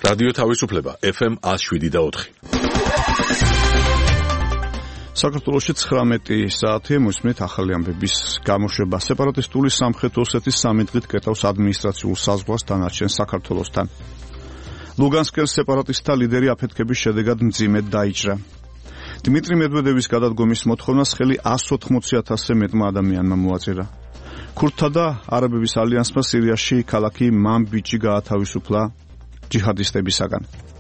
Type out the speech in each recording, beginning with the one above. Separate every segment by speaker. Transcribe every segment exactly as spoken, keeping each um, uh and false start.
Speaker 1: რადიო თავისუფლება ეფ ემ one oh seven და four.
Speaker 2: საქართველოში ცხრამეტი საათი მოსმენთ ახალი ამბების გამოშვება. სეპარატისტული სამხრეთ ოსეთის სამი დღით კეტავს ადმინისტრაციულ საზღვარს დანარჩენ საქართველოსთან. ლუგანსკის სეპარატისტთა ლიდერი აფეთქების შედეგად მძიმედ დაიჭრა. დიმიტრი მედვედევის გადადგომის მოთხოვნას ხელი one hundred eighty thousand-ზე მეტმა ადამიანმა მოაწერა. ქურთთა და არაბების ალიანსმა სირიაში ქალაქი მანბიჯი გაათავისუფლა ჯიჰადისტებისაგან.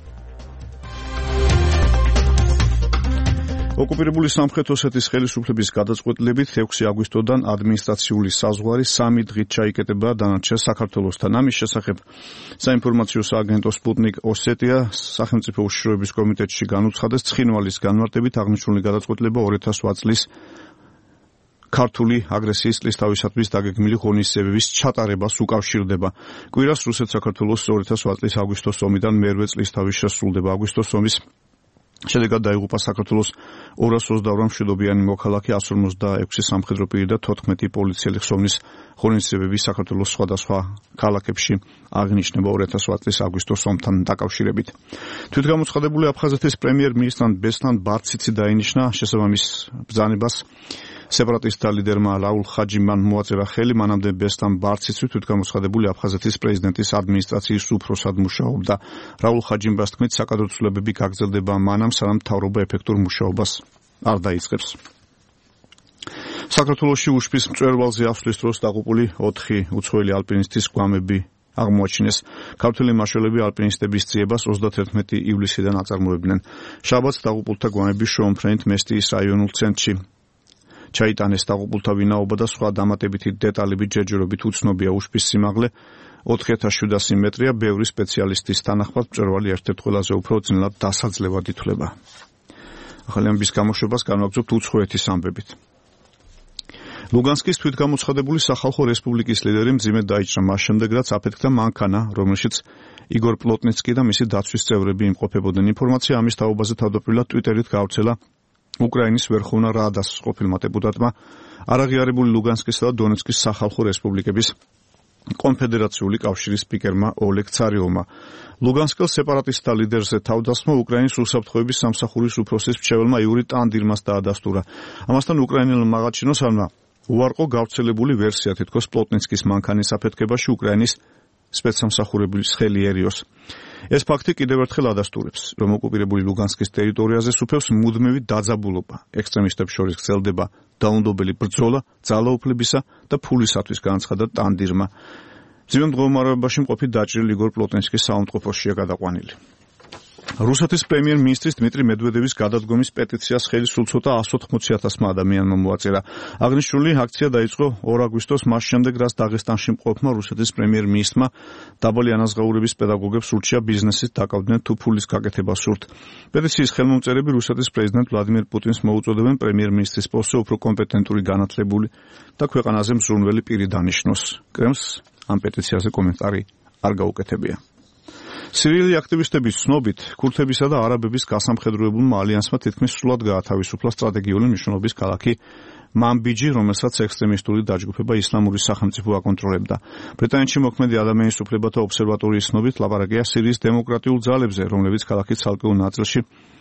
Speaker 2: ოკუპირებული სამხრეთ ოსეთის ხელისუფლების გადაწყვეტილებით ექვსი აგვისტოდან ადმინისტრაციული საზღვარი სამი დღით ჩაიკეტება დანარჩენ საქართველოსთან. ამის შესახებ საინფორმაციო სააგენტო სპუტნიკ ოსეტია სახელმწიფო უშიშროების კომიტეტში განუცხადეს, ცხინვალის განმარტებით აღნიშნული გადაწყვეტილება two thousand eight წლის ქართული აგრესიის წლის თავისათვის დაგეგმილი ღონისძიებების ჩატარებას უკავშირდება. კვირას რუსეთ-საქართველოს two thousand eight წლის აგვისტოს ომიდან მერვე წლის თავის შესრულდება. აგვისტოს ომის შედეგად დაიღუპა საქართველოს two hundred twenty-eight მშვიდობიანი მოქალაქე, one hundred forty-six სამხედრო პირი და fourteen პოლიციელი ხსოვნის ღონისძიებები საქართველოს სხვადასხვა ქალაქებში აღინიშნება two thousand eight წლის აგვისტოს ომთან დაკავშირებით. თვითგამოცხადებული აფხაზეთის პრემიერ-მინისტრ ბესლან ბარციცი დაინიშნა შესაბამის ბრძანებას სეპარატისტთა ლიდერმა რაულ ხაჯიმან მოაწერა ხელი. მანამდე ბესლან ბარციცი თვითგამოცხადებული აფხაზეთის პრეზიდენტის ადმინისტრაციის უფროსად მუშაობდა. რაულ ხაჯიმბას თქმით, საკადრო ცვლილებები გაგრძელდება მანამ, სანამ მთავრობა ეფექტურ მუშაობას არ დაიწყებს. საქართველოში უშბის მწვერვალზე ასვლის დროს დაღუპული ოთხი უცხოელი ალპინისტის გვამები აღმოაჩინეს. ქართველი მაშველები ალპინისტების ძიებას თერთმეტი ივლისიდან აწარმოებდნენ. შაბათს დაღუპულთა გვამები შრომფრენით მესტიის რაიონულ ცენტრში ჩაიტანეს. დაღუპულთა ვინაობა და სხვა დამატებითი დეტალები ჯერჯერობით უცნობია. უშბის სიმაღლე ოთხი ათას შვიდასი მეტრია. ბევრი სპეციალისტის თანახმად მწვერვალი ერთ-ერთ ყველაზე უფრო ძნელად დასაძლევად ითვლება. ახალი ამბის გამოშვებას განვაგრძობთ უცხოეთის ამბებით. ლუგანსკის თვითგამოცხადებული სახალხო რესპუბლიკის ლიდერი მძიმედ დაიჭრა მას შემდეგ, რაც აფეთქდა მანქანა, რომელშიც იგორ პლოტნიცკი და მისი დაცვის წევრები იმყოფებოდნენ. ინფორმაცია ამის თაობაზე თავდაპირველად ტვიტერით გავრცელა უკრაინის ვერხოვნა რადას ყოფილმა დეპუტატმა, არაღიარებული ლუგანსკისა და დონეცკის სახალხო რესპუბლიკების კონფედერაციული კავშირის სპიკერმა ოლეგ ცარიოვმა. ლუგანსკის სეპარატისტთა ლიდერზე თავდასხმა უკრაინის უსაფრთხოების სამსახურის უფროსის მრჩეველმა იური ტანდირმას დაადასტურა. ამასთან უკრაინელმა მაღალჩინოსანმა უარყო გავრცელებული ვერსია, თითქოს პლოტნიცკის მანქანის აფეთქებაში უკრაინის სპეცსამსახურების ხელიერიოს. ეს ფაქტი კიდევ ერთხელ ადასტურებს, რომ ოკუპირებული ლუგანსკის ტერიტორიაზე სუფევს მუდმივი დაძაბულობა. ექსტრემისტებს შორის გრძელდება დაუნდობელი ბრძოლა ძალაუფლებისა და ფულისათვის, განაცხადა ტანდირმა. მძიმე მდგომარეობაში მყოფი დაჭრილი იგორ პლოტნიცკის საავადმყოფოშია გადაყვანილი. რუსეთის პრემიერ-მინისტრის დიმიტრი მედვედევის გადადგომის პეტიციას ხელი სულ ცოტა one hundred eighty thousand ადამიანმა მოაწერა. აღნიშნული აქცია დაიწყო two აგვისტოს, მას შემდეგ, რაც დაღესტანში მყოფმა რუსეთის პრემიერ-მინისტრმა დაბალი ანაზღაურების პედაგოგებს ურჩია ბიზნესით დაკავდნენ თუ ფულის გაკეთება სურთ. პეტიციის ხელმომწერები რუსეთის პრეზიდენტ ვლადიმერ პუტინს მოუწოდებენ პრემიერ-მინისტრის პოსტზე უფრო კომპეტენტური, განათლებული და ქვეყანაზე მზრუნველი პირი დანიშნოს. კრემლს ამ პეტიციაზე კომენტარი არ გაუკეთებია. სირიელი აქტივისტების ცნობით, ქურთებისა და არაბების გასამხედროებულმა ალიანსმა თითქმის სრულად გაათავისუფლა სტრატეგიული მნიშვნელობის ქალაქი მანბიჯი, რომელსაც ექსტრემისტული დაჯგუფება ისლამური სახელმწიფო აკონტროლებდა. ბრიტანეთში მოქმედი ადამიანის უფლებათა ობსერვატორიის ცნობით, ლაპარაკია სირიის დემოკრატიულ ძალებზე, რომლებიც ქალაქის ცალკეულ ნაწილში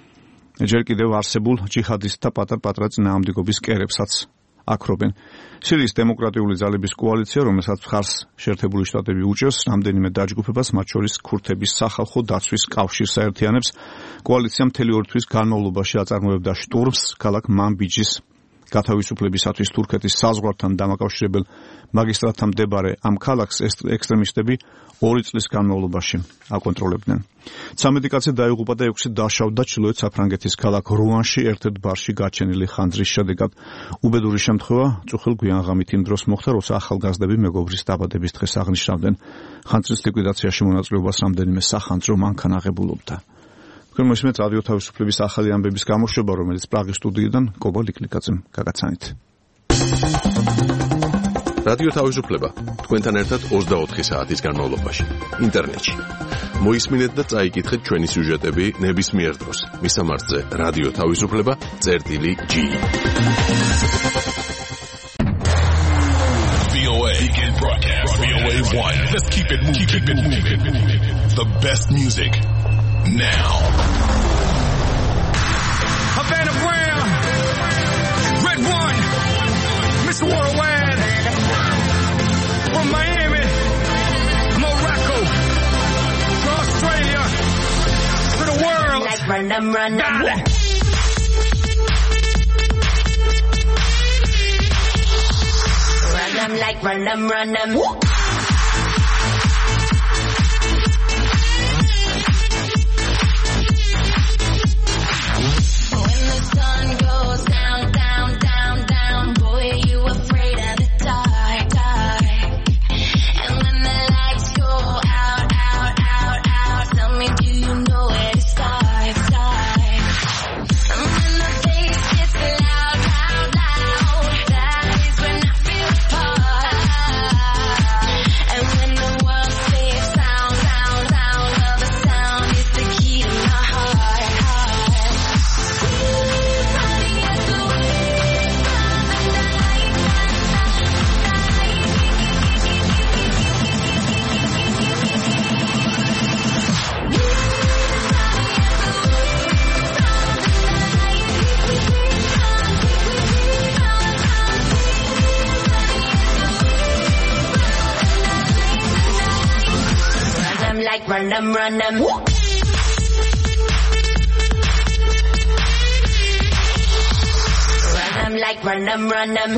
Speaker 2: ჯერ კიდევ არსებულ ჯიჰადისტთა პატარ-პატარა წინააღმდეგობის კერებსაც აქრობენ. სირიის დემოკრატიული ძალების კოალიცია, რომელსაც მხარს შეერთებული შტატები უჭერს, რამდენიმე დაჯგუფებას, მათ შორის ქურთების სახალხო დაცვის კავშირს აერთიანებს. კოალიცია მთელი ორი თვის განმავლობაში აწარმოებდა შტურმს ქალაქ მანბიჯის გათავისუფლებისათვის. თურქეთის საზღვართან დამაკავშირებელ მაგისტრატთან მდებარე ამ ქალაქს ექსტრემისტები ორი წლის განმავლობაში აკონტროლებდნენ. ცამეტი კაცი დაიღუპა და ექვსი დაშავდა ჩრდილოეთ საფრანგეთის ქალაქ რუანში ერთ-ერთ ბარში გაჩენილი ხანძრის შედეგად. უბედური შემთხვევა წუხილ გვიანღამით იმ დროს მოხდა, როცა ახალგაზრდები მეგობრის დაბადების დღეს აღნიშნავდნენ. ხანძრის ლიკვიდაციაში მონაწილეობას რამდენიმე სახანძრო მანქანა აღებულობდა. თქვენ მოსმენთ რადიო თავისუფლების ახალი ამბების გამოშვება, რომელიც პრაღის სტუდიიდან კობა ლიკლიკაძემ გაგაცანით.
Speaker 1: რადიო თავისუფლება თქვენთან ერთად ოცდაოთხი საათის განმავლობაში ინტერნეტში. მოისმინეთ და წაიკითხეთ ჩვენი სიუჟეტები ნებისმიერ დროს. მისამართზე რადიო თავისუფლება წერტილი G. V O A Weekend Broadcast. V O A one. Let's keep it moving. Keep it moving. The best music.
Speaker 3: now.
Speaker 4: Havana Brown, Red One, Mister Worldwide, from Miami, Morocco, to Australia, to the world.
Speaker 5: Like run them, run them.
Speaker 4: Got it.
Speaker 5: Run them like run them, run them. Run them, run them. Run them like run them, run them.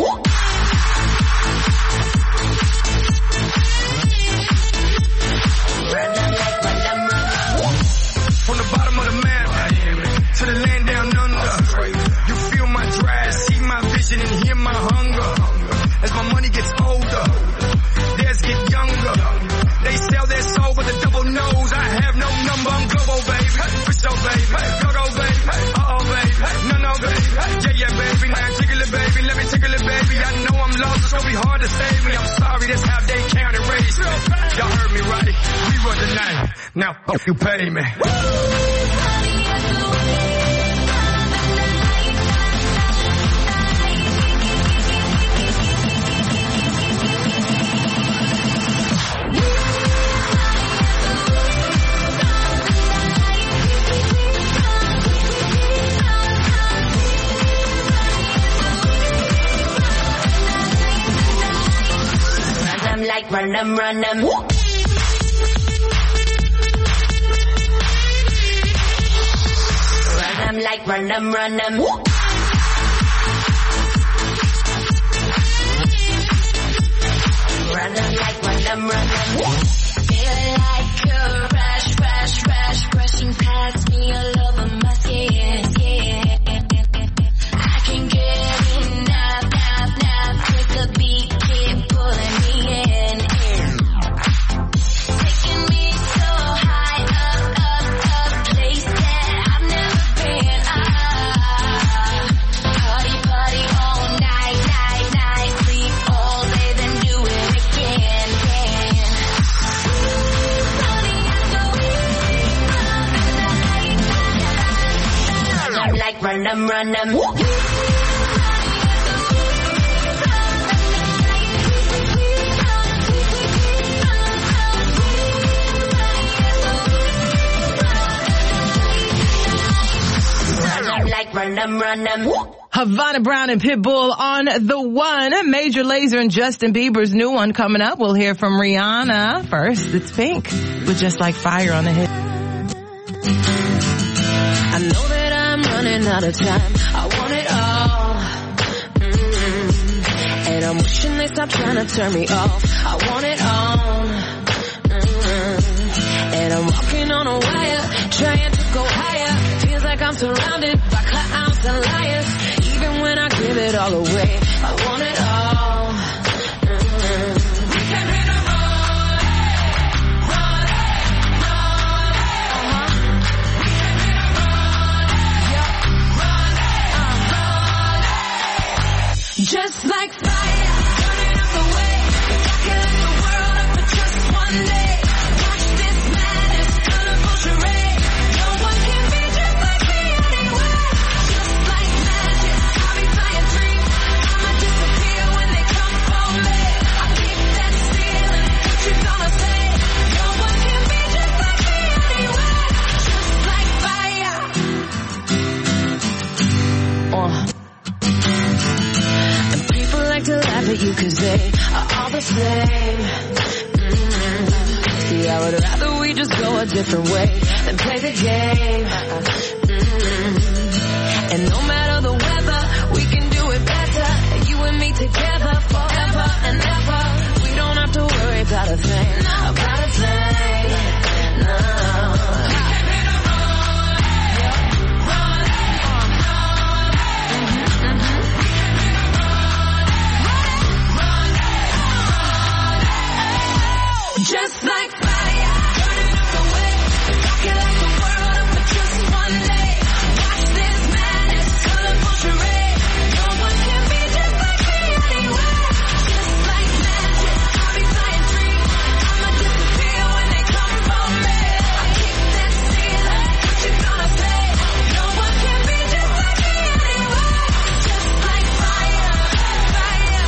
Speaker 5: Run them like run them, run them.
Speaker 4: From the bottom of the map to the land down under. You feel my drive, see my vision, and hear my hunger. As my money gets older, theirs get younger. They sell their soul with a double nose. I have no number, I'm global, baby. For sure, baby. Go, go, baby. Uh-oh, baby. No, no, baby. Yeah, yeah, baby. Now tickle it, baby. Let me tickle it, baby. I know I'm lost, it's gonna be hard to save me. I'm sorry, that's how they count and raise me. Y'all heard me right. We run the night. Now, hope you pay me.
Speaker 5: Like run them, run them. Run them like run them, run them. Run them like run them, run them. Feel like a rush, rush, rush, rushing past me all over my skin, skin. I can get enough, enough, enough with the beat, keep pulling me in. Taking me so high up, up, up, place that I've never been. Ah, party, party all night, night, night, sleep all day, then do it again, again. Run them like run them, run them. Like run them, run them.
Speaker 6: Havana Brown and Pitbull on the one. Major Lazer and Justin Bieber's new one coming up. We'll hear from Rihanna. First, it's Pink with Just Like Fire on the hit.
Speaker 7: I know that I'm running out of time. I want it all. Mm-hmm. And I'm wishing they stop trying to turn me off. I want it all. Mm-hmm. And I'm walking on a wire, trying to go higher. Feels like I'm surrounded by clowns and liars. Even when I give it all away, I want it all. Mm-hmm. We can hit a roll, roll, roll, uh-huh. We can hit a roll, yeah, roll, uh, roll. Just like fire, burning up the way, rocking like the world up for just one day. Watch this madness, colorful charade. No one can be just like me anyway. Just like magic, I'll be flying free. I'ma disappear that you can say are all the same. Mm-hmm. See, I would rather we just go a different way than play the game. Mm-hmm. And no matter the weather, we can do it better. You and me together forever and ever. We don't have to worry about a thing, about a thing. No. Just like fire, burning up the way, rocking like the world up for just one day. Watch this madness, colorful charade. No one can be just like me anyway. Just like magic, I'll be flying free. I'ma disappear when they come for me. I kick that ceiling, what you gonna say? No one can be just like me anyway. Just like fire, fire.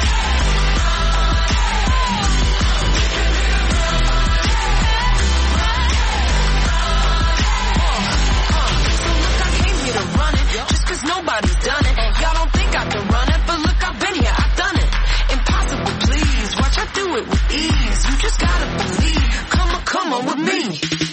Speaker 7: Nobody's done it. Y'all don't think I can run it, but look, I've been here, I've done it. Impossible, please. Watch I do it with ease. You just gotta believe. Come on, come on with me.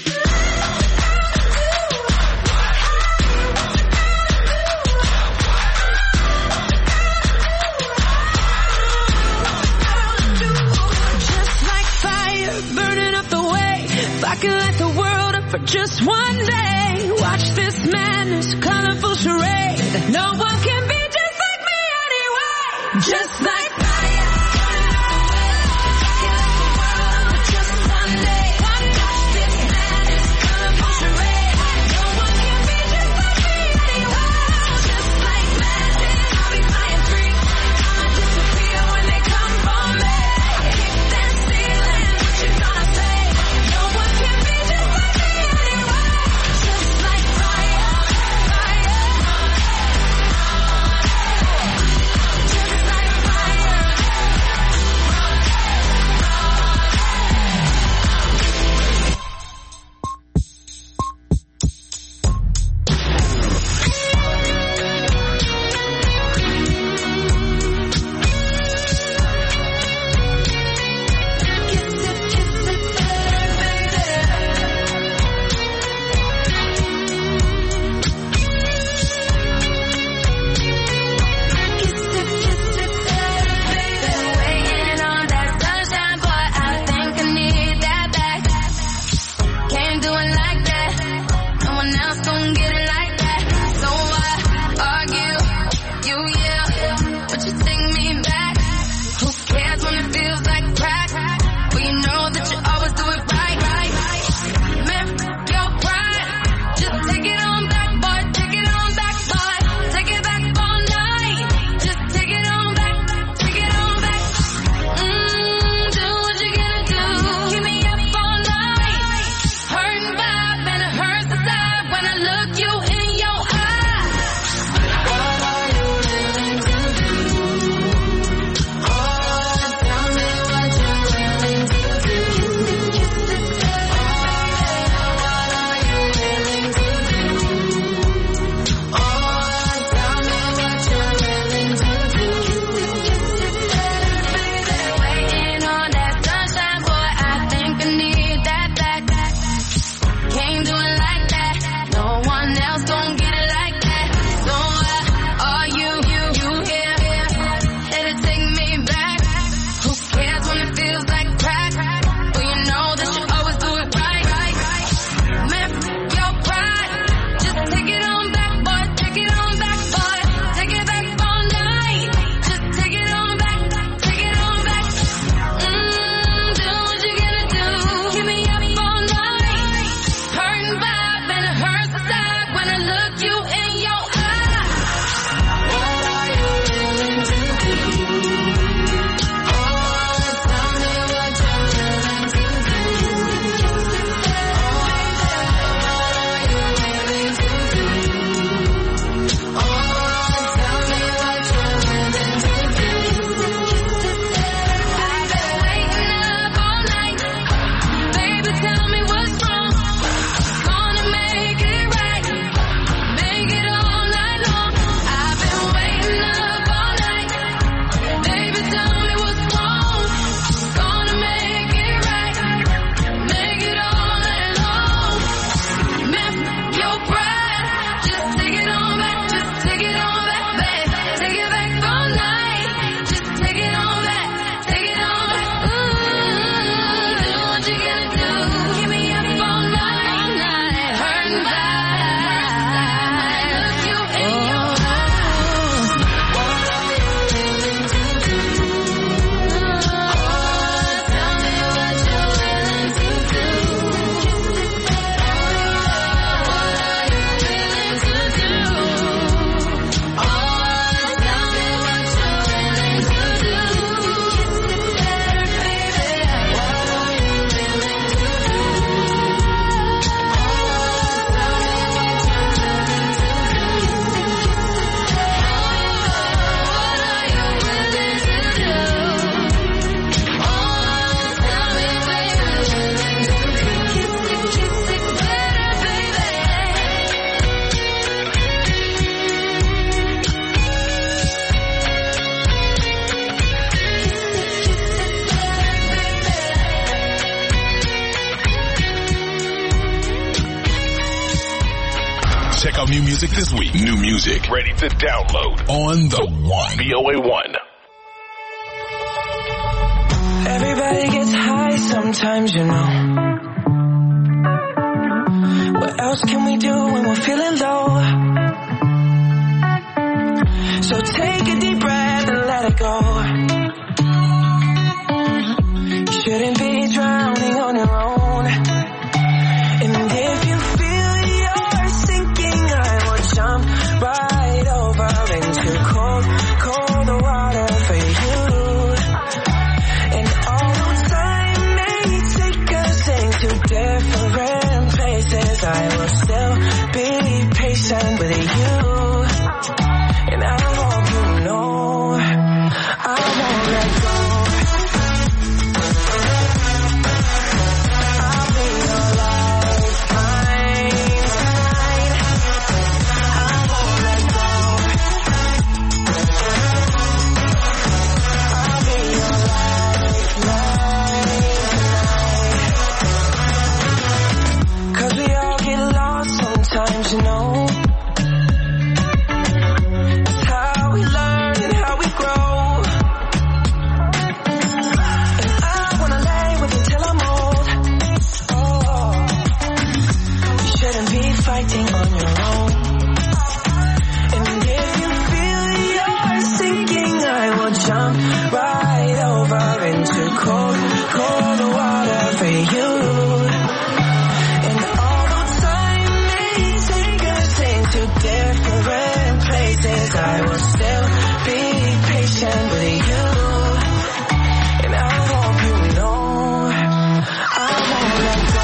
Speaker 7: Just like fire, burning up the way. If I can light the world up for just one day. Watch this madness, colorful charade. No one can be just like me anyway. Just like fire, burning up the way. I can light the world up for just one day. Watch this madness, colorful charade. No one can be just like me anyway. Just like magic, I'll be flying free. I'ma disappear when they come for me. I kick that ceiling, what you gonna say? No one can be just like me anyway. Just like fire, fire. Just like fire. Kiss it, kiss it better, baby. Kiss it, kiss it better, baby. Waiting on that sunshine, boy, I think I need that back. Can't do it like that. No one else gon' get it like that. So I argue, you yell, but you take me back. Who cares when it feels like crack? Well, you know that you always do it right, right. Man, your pride, just take it on back, boy. Take it on back, boy. Take it back all night. Just take it on back, take it on back. Mmm, do what you gotta do. Keep me up all night. Hurting vibe and it hurts inside when I look you in your eyes. What are you willing to do? Oh, tell me what you
Speaker 3: Check out new music this week. New music ready to download on the One. V O A one.
Speaker 8: Everybody gets high sometimes, you know. What else can we do when we're feeling low? So take a deep breath and let it go. You shouldn't be drowning on your own. And if you feel you're sinking, I will jump right over into cold, cold water for you. And although time may take us into different places, I will still be patient with you. And I hope you know I won't let go. I'll be your lifeline tonight. I won't let go. I'll be your lifeline tonight. 'Cause we all get lost sometimes, you know. Fighting on your own. And if you feel you're sinking, I will jump right over into cold, cold water for you. And although time may take us into different places, I will still be patient with you. And I hope you know I won't let go.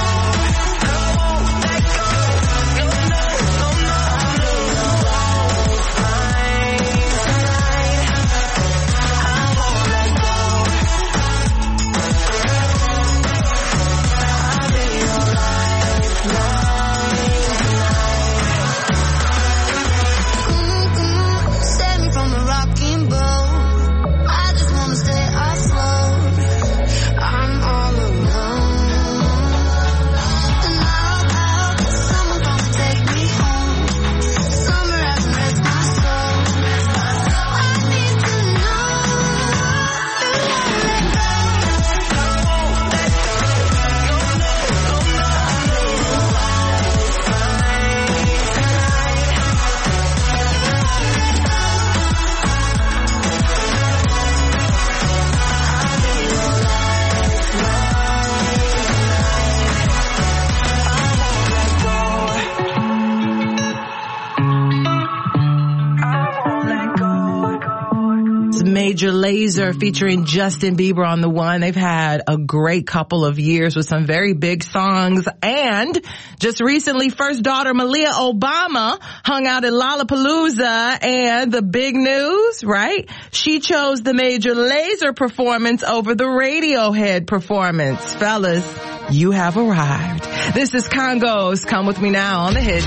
Speaker 6: Major Lazer featuring Justin Bieber on the One. They've had a great couple of years with some very big songs. And just recently, first daughter Malia Obama hung out at Lollapalooza, and the big news, right? She chose the Major Lazer performance over the Radiohead performance. Fellas, you have arrived. This is Congos. Come with me now on the hits.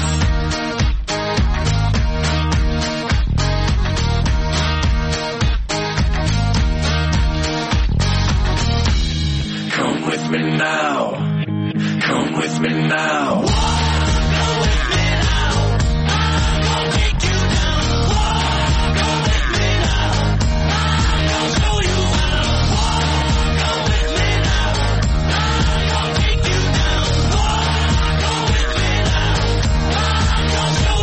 Speaker 8: Come with me now. Come with me now. Walk, go with me now. I'm gonna take you down. Walk, go with me now. I'm gonna show you how. Walk, go with me now. I'm gonna take you down. Walk, go with me now. I'm gonna show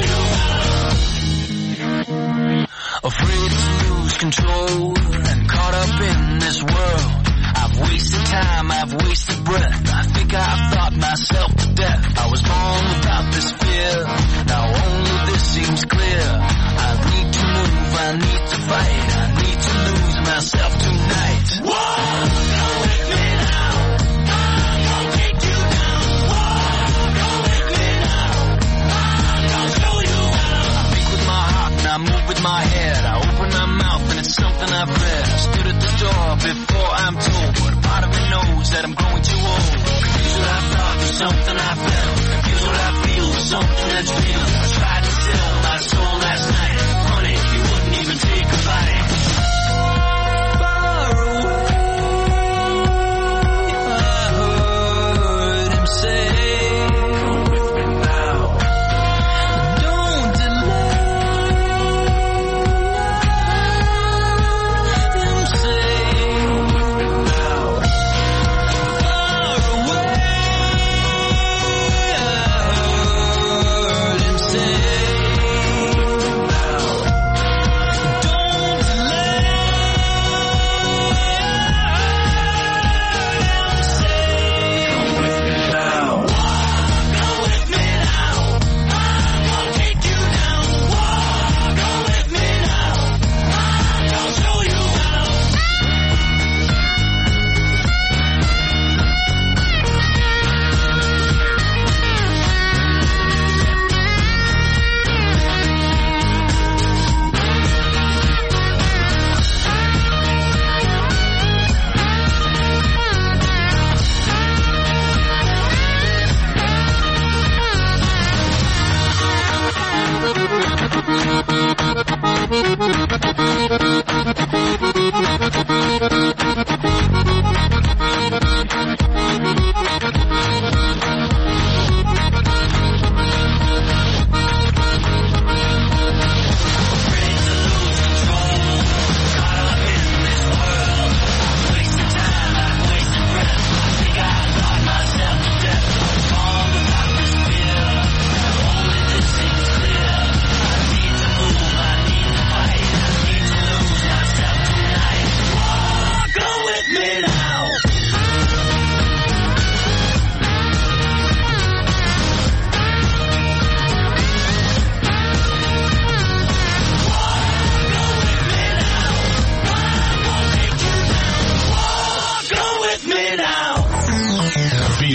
Speaker 8: you how. Afraid to lose control and caught up in this world. I've wasted time, I've wasted breath. I think I've thought myself to death. I was born without this fear. Now only this seems clear. I need to move, I need to fight. I need to lose myself tonight. Whoa, go with me now. I'm gonna take you down. Whoa, go with me now. I'm gonna show you how. I think with my heart and I move with my head. I open my mouth and it's something I've read. I stood at the door before I'm told, but a part of me knows that I'm growing too old. Confused what I thought was something I felt. Confused what I feel was something that's real. I tried to sell my soul last night. Honey, you wouldn't even take a bite. Far away, I heard him say, come with me now. Don't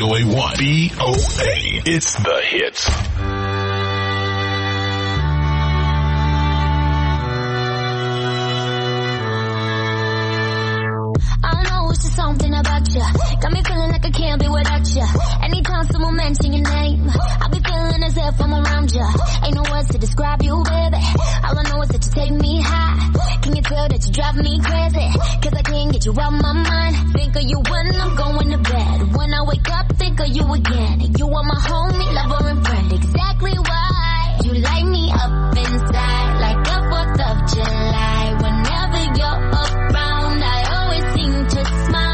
Speaker 3: O A one. B O A. It's the hits.
Speaker 5: Something about you got me feeling like I can't be without you. Anytime someone mention your name, I'll be feeling as if I'm around you. Ain't no words to describe you, baby. All I know is that you take me high. Can you tell that you drive me crazy? Cause I can't get you out my mind. Think of you when I'm going to bed. When I wake up, think of you again. You are my homie, lover and friend. Exactly why you light me up inside like the fourth of July. Whenever you're around, I always seem to smile.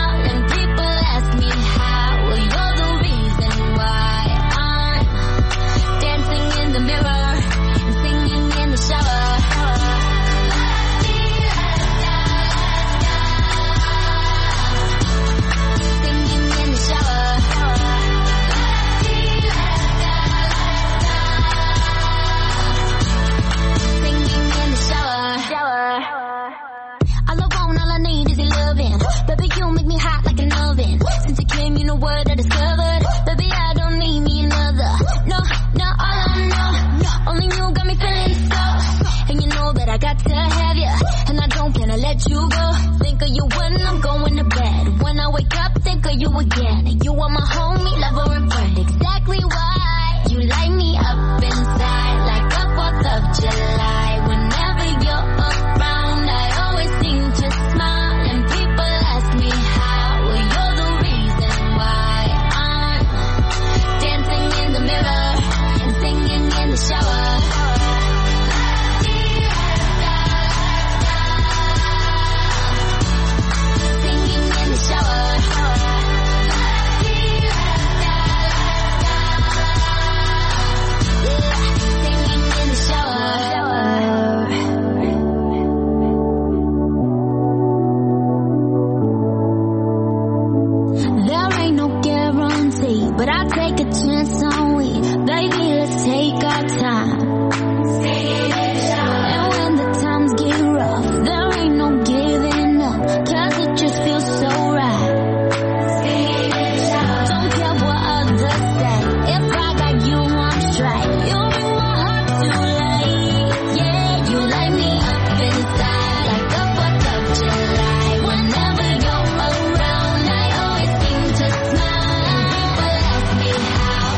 Speaker 5: What I discovered, baby, I don't need me another. No, no, all I know, only you got me feeling so. And you know that I got to have you, and I don't plan to let you go. Think of you when I'm going to bed. When I wake up, think of you again. You are my homie, lover and friend. Exactly why you light me up inside like the fourth of July. Whenever you're around, I always seem to smile, and people ask me how. Well, you're the reason why I'm dancing in the mirror and singing in the shower. Singing in the shower. But I'll take a chance on we. Baby, let's take our time. And when the times get rough, there ain't no giving up, cause it just feels so right. Don't care what others say, if I got you on strike, you make my heart to light. Yeah, you light me up inside like the fourth of July. Whenever you're around, I always seem to smile. How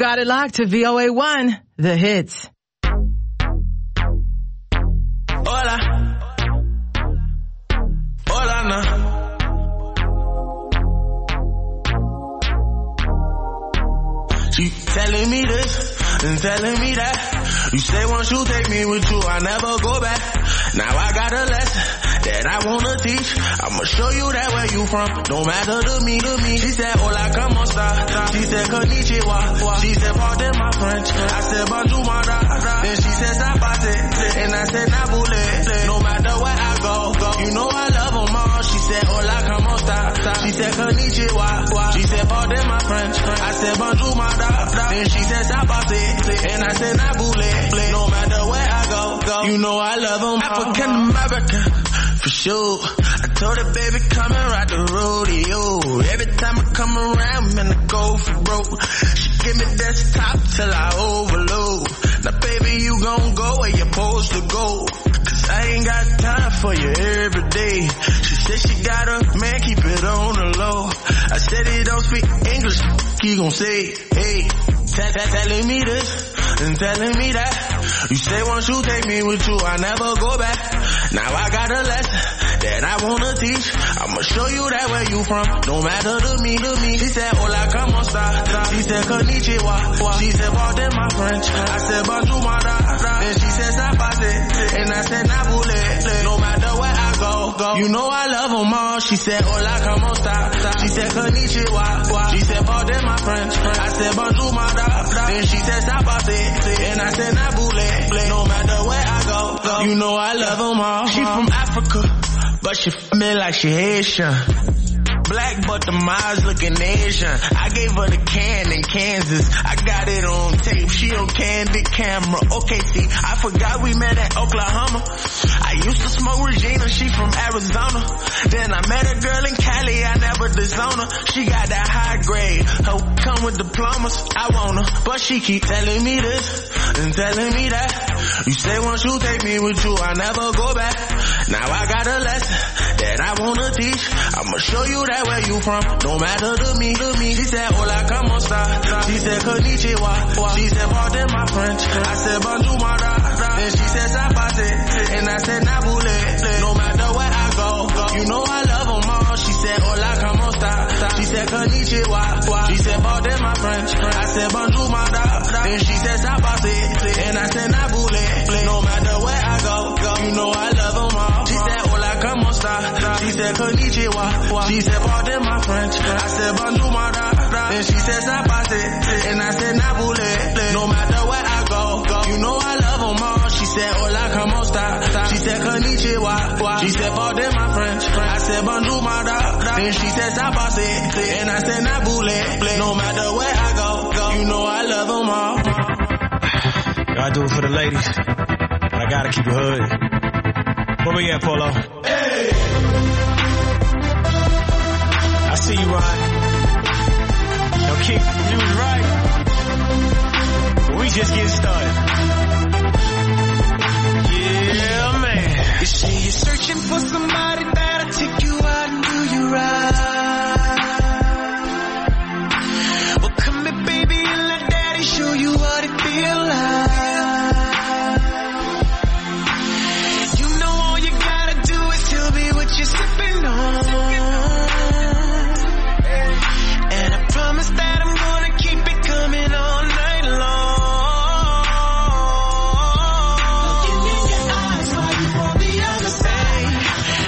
Speaker 6: got it locked to V O A one, The Hits.
Speaker 9: Hola. Hola, no. She telling me this and telling me that. You say once you take me with you, I never go back. Now I got a lesson that I wanna teach. I'ma show you that where you from. No matter to me, to me. She said, hola, como esta? She said, konnichiwa. She said, pardon my French. I said, bonjour, my da. Then she said, zapate. And I said, nabule. No matter where I go, go. You know I love them all. She said, hola, como esta? She said, konnichiwa. She said, pardon my French. I said, bonjour, my da. Then she said, zapate. And I said, nabule. No matter where I go, go. You know I love them all. African American, for sure. I told her, baby, come and ride the rodeo. Every time I come around, man, I go for broke. She give me desktop till I overload. Now, baby, you gon' go where you're supposed to go. Cause I ain't got time for you every day. She said she got a man, keep it on the low. I said he don't speak English, he gon' say, hey. Telling me this and telling me that. You say once you take me with you, I never go back. Now I got a lesson that I wanna teach. I'ma show you that where you from. No matter to me, to me. She said, hola, como esta? She said, konnichiwa. She said, pardon my French. I said, bonjour, my da. Then she said, zapate. And I said, nabule. No matter where I go, go. You know I love them all. She said, hola, como esta? She said, konnichiwa. She said, pardon my French. I said, bonjour, my da. Then she said, zapate. And I said, nabule. No matter where I go, go. You know I love them all. She from Africa, but she f me like she Haitian. Black, but the eyes looking Asian. I gave her the can in Kansas. I got it on tape. She on candid camera. Okay, see, I forgot we met at Oklahoma. I used to smoke Regina. She from Arizona. Then I met a girl in Cali. I never disown her. She got that high grade. Her come with diplomas. I want her, but she keep telling me this and telling me that. You say once you take me with you, I never go back. Now I got a lesson that I wanna teach. I'ma show you that where you from. No matter to me, to me. She said, hola, como esta? She said, konnichiwa. She said, pardon my French. I said, bonjour, my da. Then she said, zapate. And I said, nabule. No matter where I go, go. You know I love them all. She said, hola, como esta? She said, konnichiwa. She said, pardon my French. I said, bonjour, my da. Then she said, zapate. And I said, nabule. No matter where I go, go. You know I love them all. She said, hola, como esta? She said, konnichiwa. She said, pardon my French. I said, bonjour, my da. Then she said, zapate. And I said, nabule. No matter where I go, go. You know I love them all. She said, hola, como esta? She said, konnichiwa. She said, pardon my French. I said, bonjour, my da. Then she said, zapate. And I said, nabule. No matter where I go, go. You know I love them all.
Speaker 10: I do it for the ladies. I gotta keep it hood. Where we at, Polo?
Speaker 9: Hey!
Speaker 10: I see you, Ryan. Yo, Keith, you was right. But we just getting started. Yeah, man.
Speaker 4: You say you're searching for somebody that'll take you out and do you right. Well, come here, baby, and let daddy show you what it feels like. You know all you gotta do is tell me what you're sipping on. And I promise that I'm gonna keep it coming all night long. Looking in your eyes while you on the other side.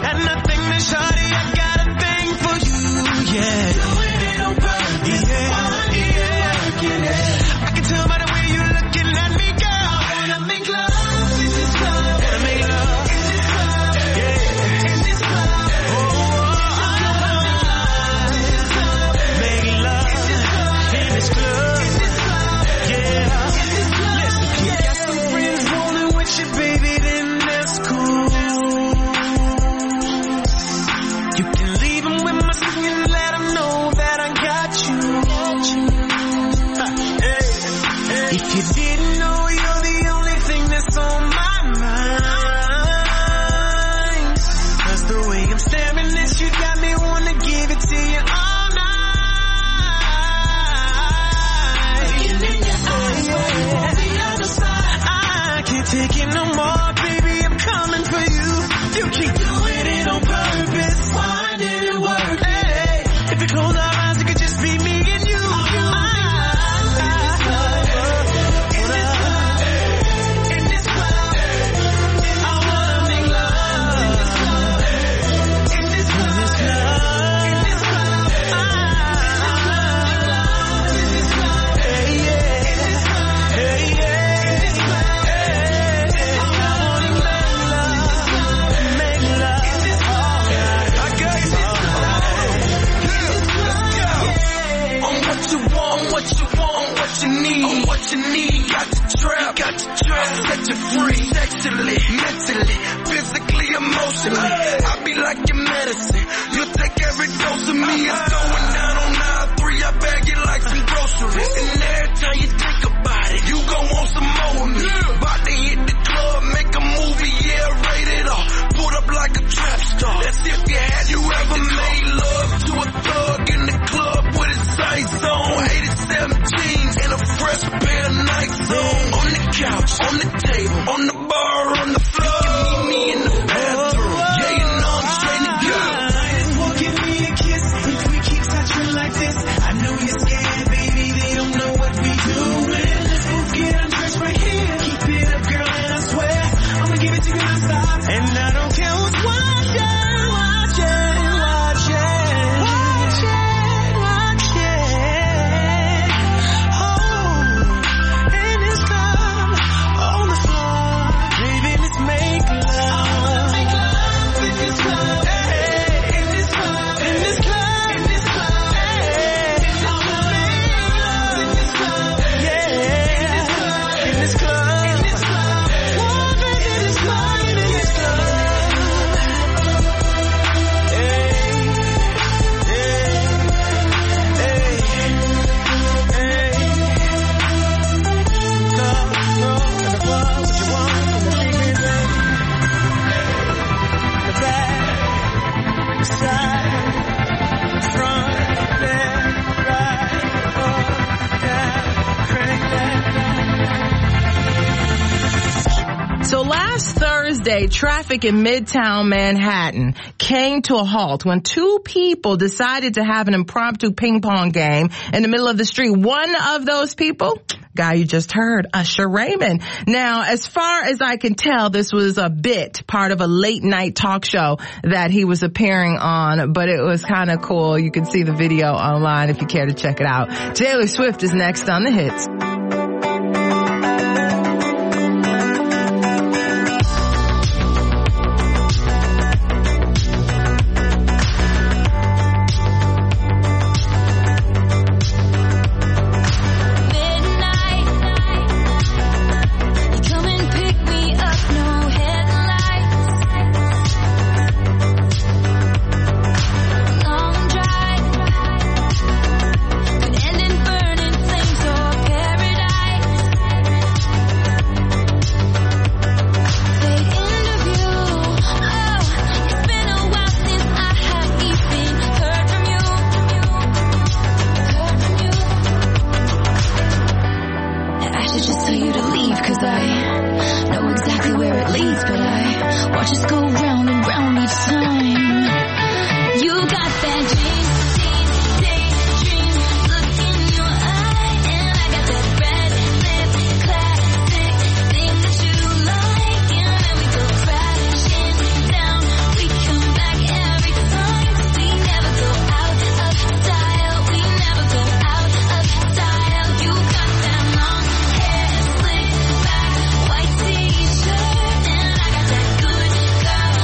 Speaker 4: set you free. Sexually, mentally, physically, emotionally. I be like your medicine. You take every dose of me. It's going down on nine three. I bag it like some groceries. And every time you think about it, you gon' want some more of me. About to hit the club, make a movie, yeah, rated R. Put up like a trap star. That's if you had you ever made love to a thug in the club with his sights on. eighty-seven jeans and a fresh pair of Nikes on. On the couch, on the table, on the bar, on the floor. You can meet me in the bathroom. Yeah, you know I'm straight to go.
Speaker 11: Just won't give me a kiss if we keep touching like this. I know you're scared, baby. They don't know what we doing. Let's both get undressed right here. Keep it up, girl, and I swear I'ma give it to you non-stop. And I don't care who's watching, watching, watching, watching, watching. Oh, in this club, on the floor, baby, let's make love. Make love in this club, hey, in this club, in this club, in this club, hey. I wanna make love in this club, yeah, in this club, in this club, oh, baby, this club, in this club.
Speaker 6: So last Thursday, traffic in Midtown Manhattan came to a halt when two people decided to have an impromptu ping pong game in the middle of the street. One of those people, guy you just heard, Usher Raymond. Now, as far as I can tell, this was a bit, part of a late night talk show that he was appearing on, but it was kind of cool. You can see the video online if you care to check it out. Taylor Swift is next on The Hits.
Speaker 5: Girl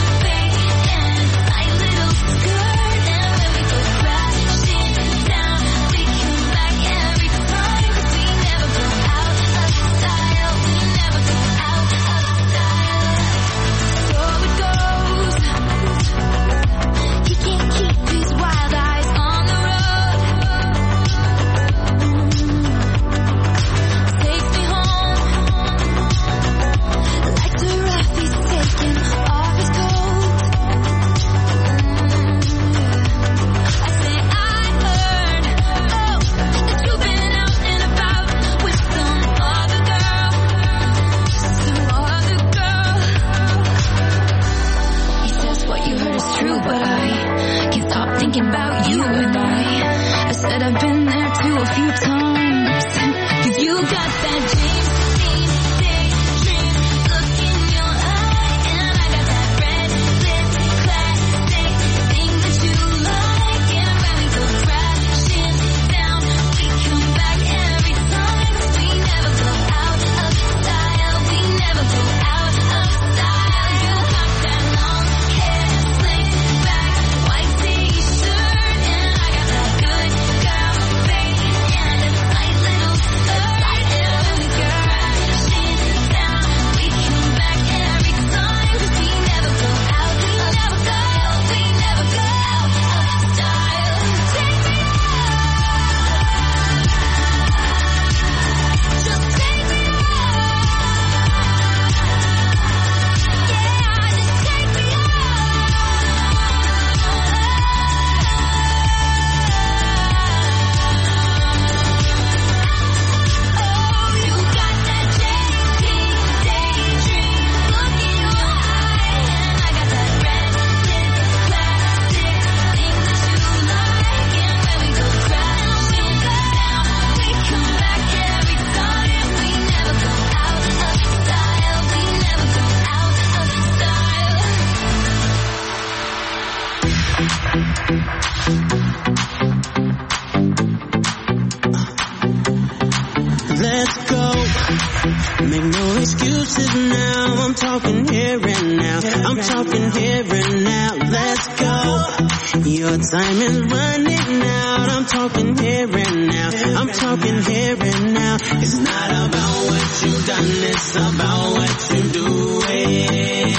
Speaker 11: no excuses now. I'm talking here and now. I'm talking here and now. Let's go. Your time is running out. I'm talking here and now. I'm talking here and now. It's not about what you've done, it's about what you're doing.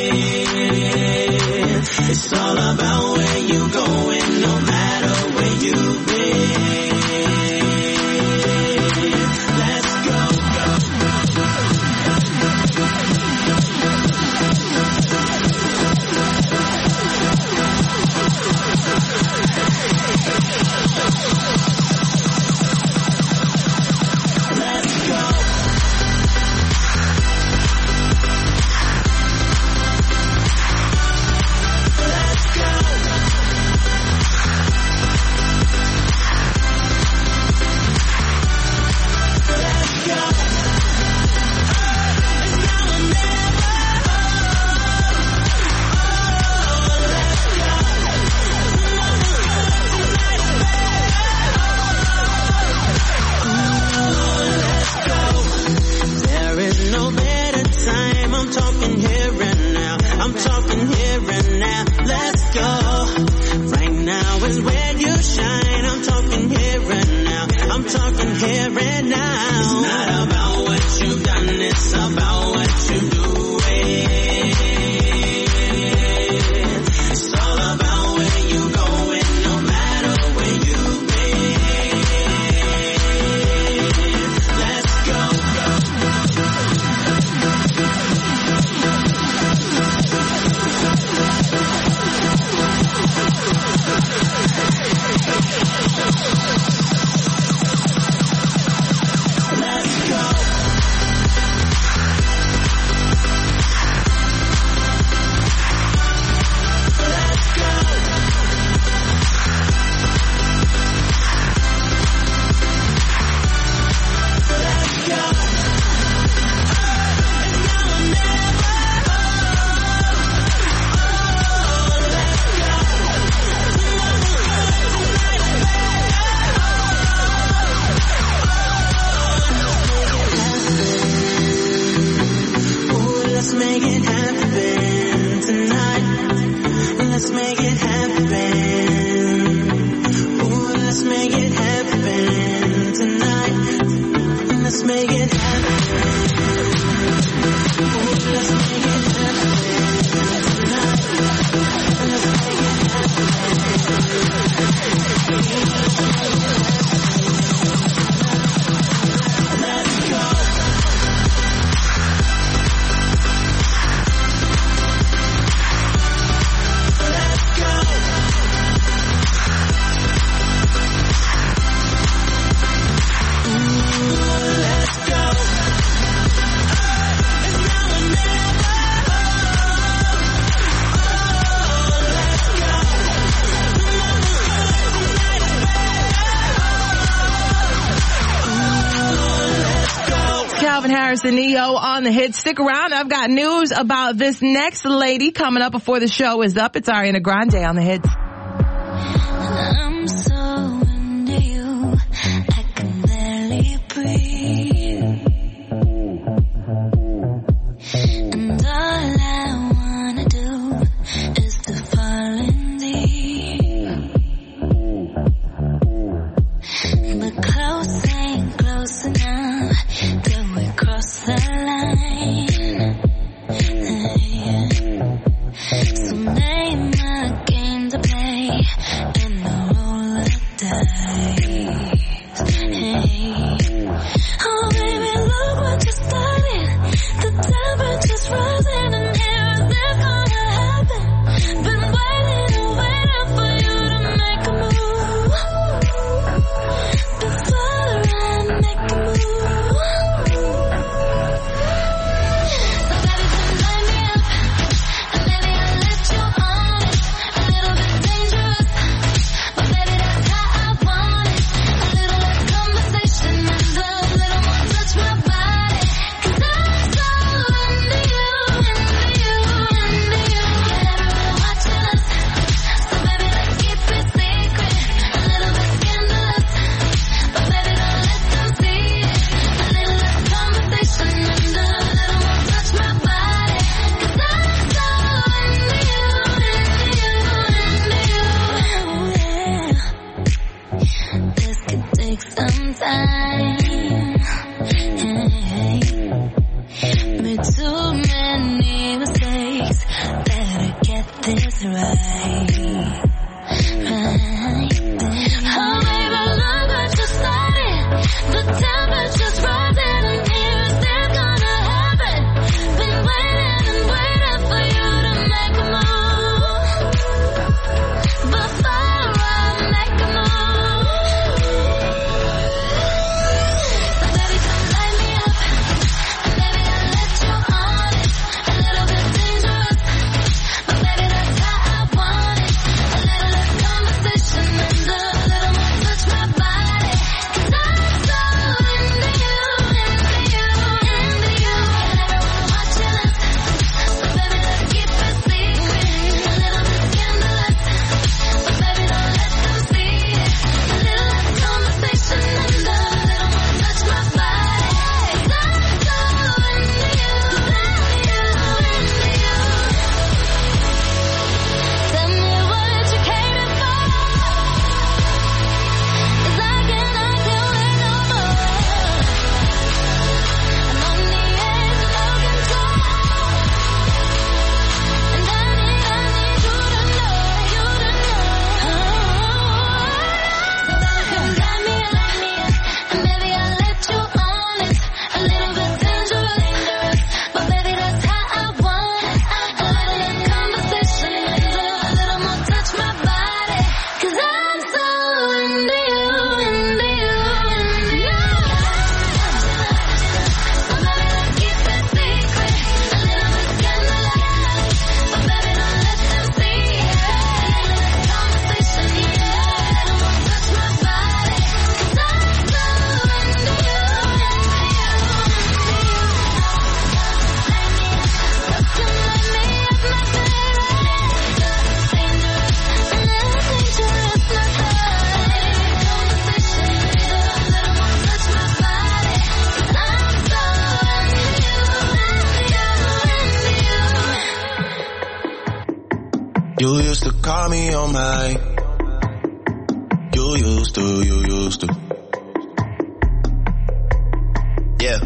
Speaker 11: It's all about where you're going, no matter where you've been. Let's go, go.
Speaker 6: Harrison Neo on the hit. Stick around. I've got news about this next lady coming up before the show is up. It's Ariana Grande on the hits.
Speaker 5: I'm so into you, I can barely breathe. And all I wanna do is to fall in deep. But close ain't close enough till we cross the line. So name a game to play. made too many mistakes. Better get this right. Right. Oh, baby, look what you started. The temperature's rising and here is this gonna happen. Been waiting and waiting for you to make a move. Before I make a move. So baby, come light me up. And baby, I'll let you on it. A little bit dangerous. But baby, that's how I want it. A little less conversation and a little more touch my body. 'Cause I'm so into you, into you, into you. And everyone watching us. So baby, let's keep it secret. A little bit scandalous. But baby, don't let them see it. A little less conversation and a little more touch my body. 'Cause I'm so into you, into you, into you. Tell me what you came in for. 'Cause I can't, I can't wait no more. I'm on the edge of no control. And I need, I need you to know, you to know. So baby, come light me up, light me up. And maybe I'll let you on it. A little bit dangerous, but baby, that's how I want it. A little less conversation and a little more touch my body. 'Cause I'm so into you, into you, into you. So baby, let's keep it secret. A little bit scandalous, but baby, don't let them see it. A little less conversation, yeah. A little more touch my body. 'Cause I'm so into you, into you, into you. So come light me up, my baby. Dangerous, a little dangerous, my baby. Conversation, a little more touch my body. 'Cause I'm so into you, into you, into you.
Speaker 9: You used to call me on my. You used to, you used to. Yeah.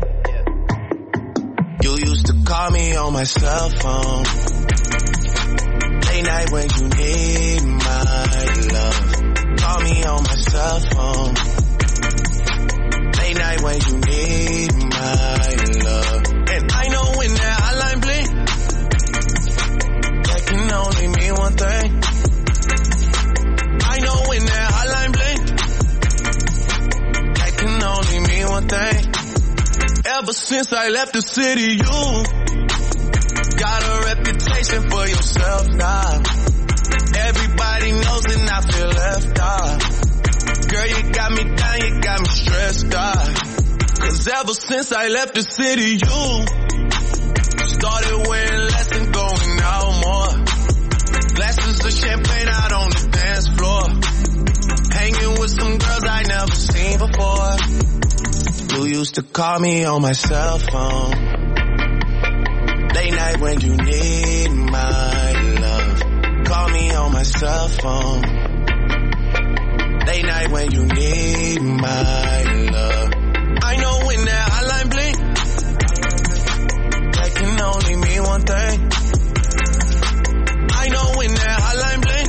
Speaker 9: You used to call me on my cell phone. Late night when you need my love. Call me on my cell phone. Late night when you need my love. And I know when that hotline blink, that can only mean one thing. I know when that hotline blink, that can only mean one thing. Ever since I left the city, you got a reputation for yourself now. Everybody knows and I feel left out. Girl, you got me down, you got me stressed out. 'Cause ever since I left the city, you started wearing less and going out more. Glasses of champagne out on the dance floor. Hanging with some girls I never seen before. You used to call me on my cell phone. Late night when you need my love. Call me on my cell phone. Late night when you need my love. I know when that hotline blink, that can only mean one thing. I know when that hotline blink,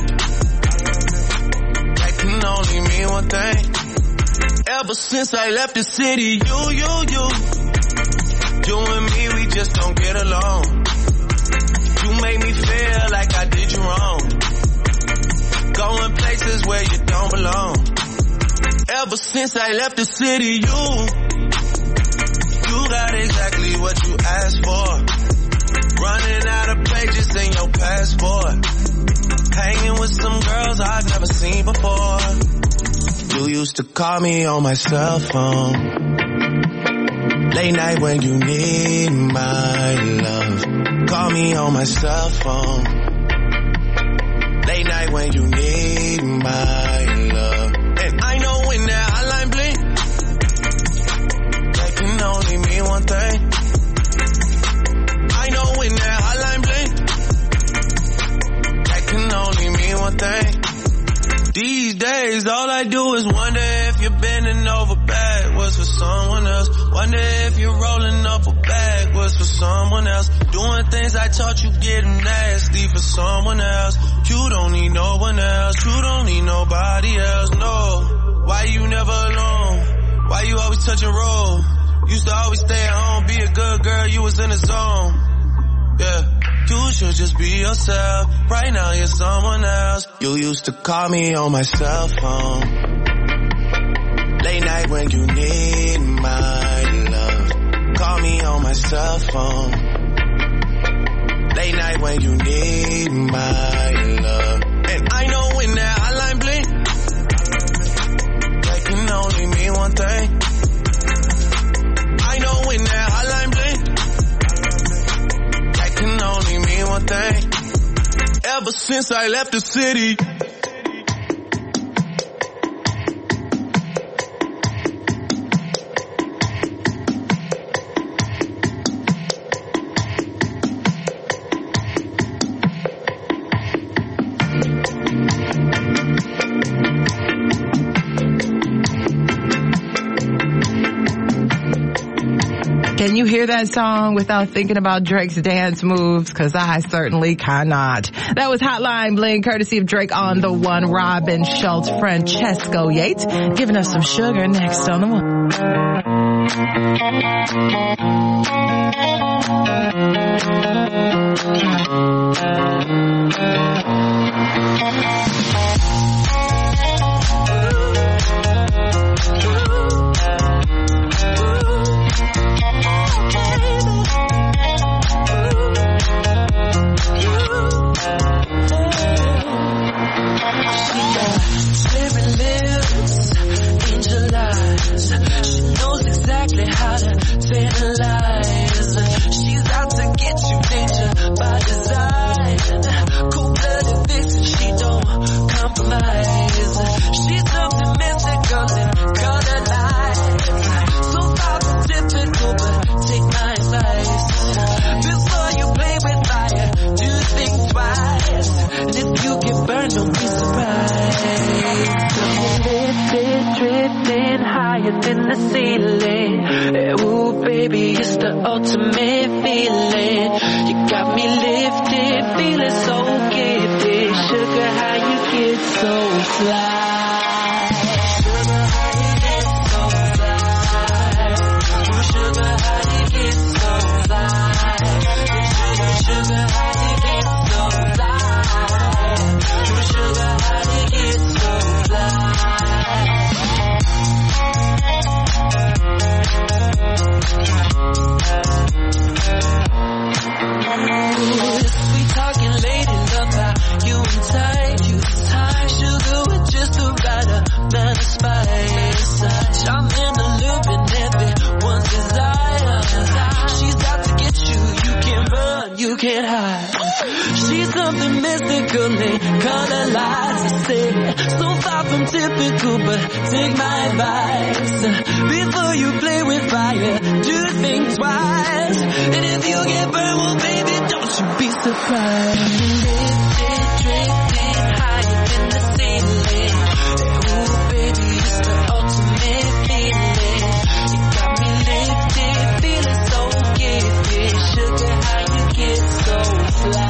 Speaker 9: that can only mean one thing. Ever since I left the city, you, you, you, you and me, we just don't get along. You make me feel like I did you wrong. Going places where you don't belong. Ever since I left the city, you, you got exactly what you asked for. Running out of pages in your passport. Hanging with some girls I've never seen before. You used to call me on my cell phone. Late night when you need my love. Call me on my cell phone. Late night when you need my love. And I know when that hotline blink, that can only mean one thing. I know when that hotline blink, that can only mean one thing. These days, all I do is wonder if you're bending over backwards for someone else. Wonder if you're rolling up a bag was for for someone else. Doing things I taught you getting nasty for someone else. You don't need no one else. You don't need nobody else, no. Why you never alone? Why you always touch and roll? Used to always stay at home, be a good girl, you was in the zone. Yeah. You should just be yourself. Right now you're someone else. You used to call me on my cell phone. Late night when you need my love. Call me on my cell phone. Late night when you need my love. And I know when that hotline blink, that can only mean one thing. I know when that hotline blink, that can only mean one thing. Ever since I left the city,
Speaker 6: Can you hear that song without thinking about Drake's dance moves? Cause I certainly cannot. That was Hotline Bling, courtesy of Drake on the One, Robin Schultz, Francesco Yates, giving us some sugar next on the One.
Speaker 7: How to fantasize. She's out to get you, danger by design. Cold-blooded vixen, she don't compromise. She's something mystical and color lights. So far from typical, but take my advice. Before you play with fire, do think twice. And if you get burned, don't be surprised. Lifted, drifting higher than the ceiling. Ooh, baby, it's the ultimate feeling. You got me lifted, feeling so gifted. Sugar, how you get so fly? Sugar, how you get so fly? Sugar, how you get so fly? Sugar, how you get so fly? Sugar, how you get so fly? We talking lady love how you and time, you time. Sugar with just the right amount of spice. Charming, alluring, everyone's desire. She's out to get you, you can't run, you can't hide. She's something mystical and color lights. I say, so far from typical, but take my advice. Before you play with fire, do think twice. And if you get burned, well baby, don't you be surprised. Lifted, drifting higher than the ceiling. Ooh baby, it's the ultimate feeling. You got me lifted, feeling so gifted. Sugar, how you get so fly?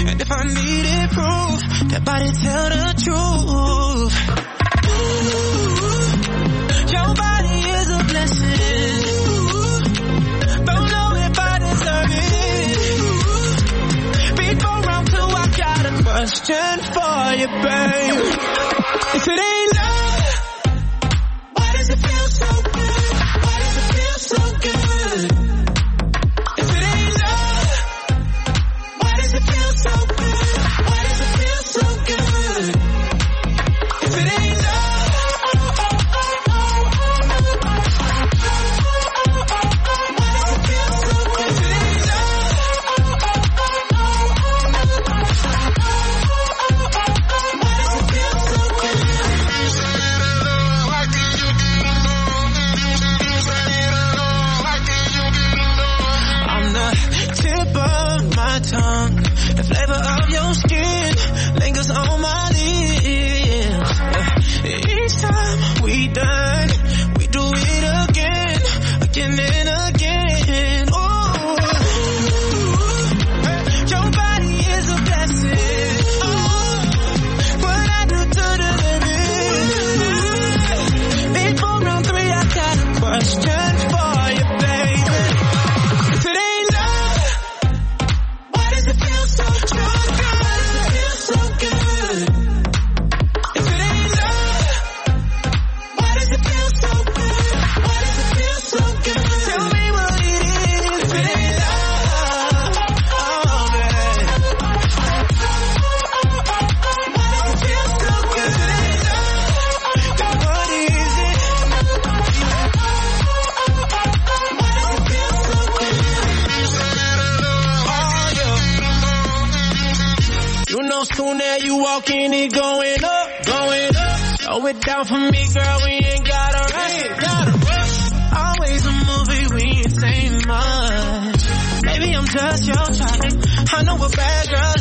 Speaker 11: And if I needed proof, that body tell the truth. Ooh, your body is a blessing. Ooh, don't know if I deserve it. Before round two, I got a question for you, babe. If it ain't love, why does it feel so good? Why does it feel so good? If it ain't love, why does it feel so good? Why does it feel so good? If it ain't love, why does it feel so good? If it ain't love, why does it feel so good? I'm the tip of my tongue, the flavor of your skin lingers on my lips. Each time we done, we do it again, again and again. Ooh, your body is a blessing. Oh, what I do to deserve it. Before round three, I got a question for you, baby. If it ain't love, why does it feel so good? Why does it feel so good? If it ain't love, why does it feel so good? Why does it feel so good? Tell me what it is. If it ain't love, oh babe, why does it feel so good? If it ain't love, then what is it? Why does it feel so good? You know, soon as you walk in, it going up, going up. Throw it down for me, girl, we ain't gotta rush, gotta rush. Always a movie, we ain't saying much. Maybe I'm just your type. I know what bad girls